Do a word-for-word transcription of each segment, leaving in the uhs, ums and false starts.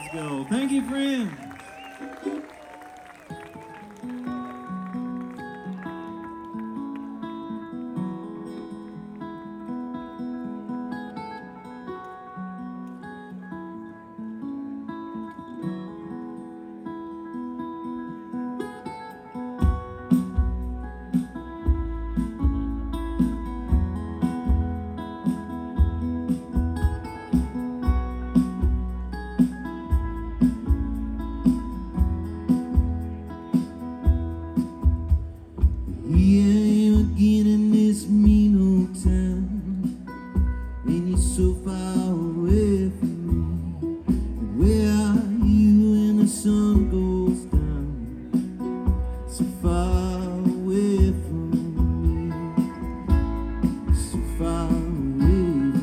Let's go. Thank you, friend. So far away from me, and where are you when the sun goes down? So far away from me, so far away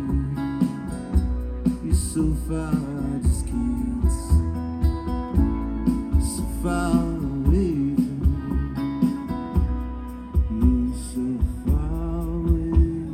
from me. You're so far, I just can't see. So far away from me, you're so far away.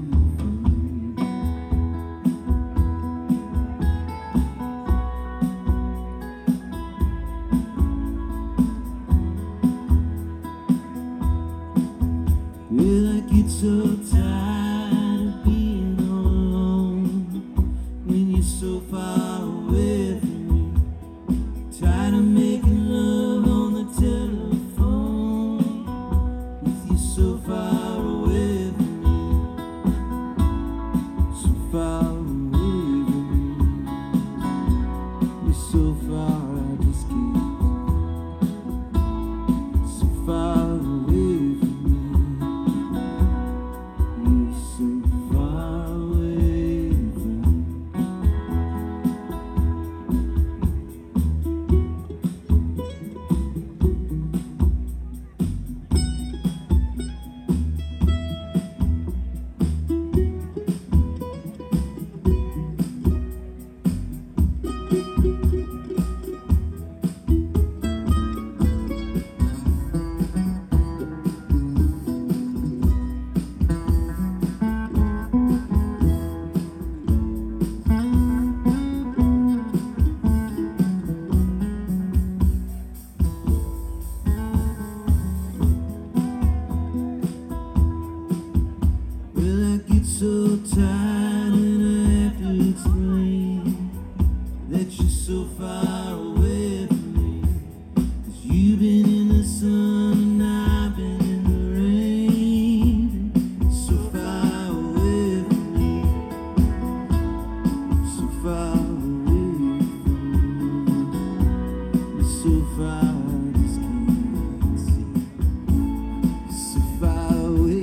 Well, I get so tired of being all alone when you're so far away from me. Tired of making love on the telephone with you so far away from me. So far away from me. You're so far, I just can't. So far away from me. So tired and I have to explain that you're so far away from me. 'Cause you've been in the sun and I've been in the rain. So far away from me, so far away from me. You're so far, I just can't see. So far away.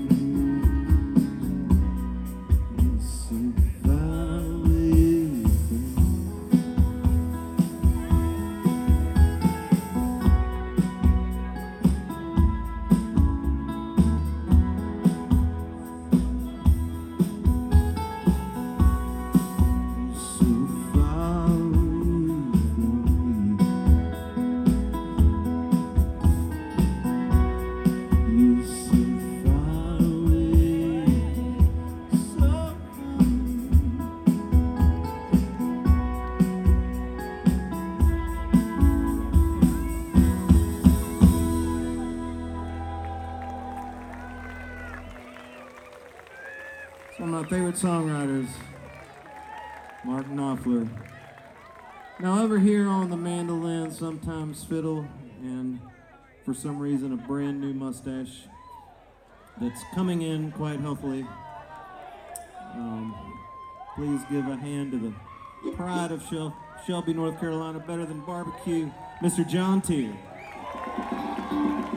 One of my favorite songwriters, Mark Knopfler. Now over here on the mandolin, sometimes fiddle, and for some reason a brand new mustache that's coming in quite healthily. Um, please give a hand to the pride of Shel- Shelby, North Carolina, better than barbecue, Mister John Tier.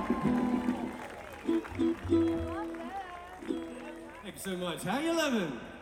Thank you so much. How you living?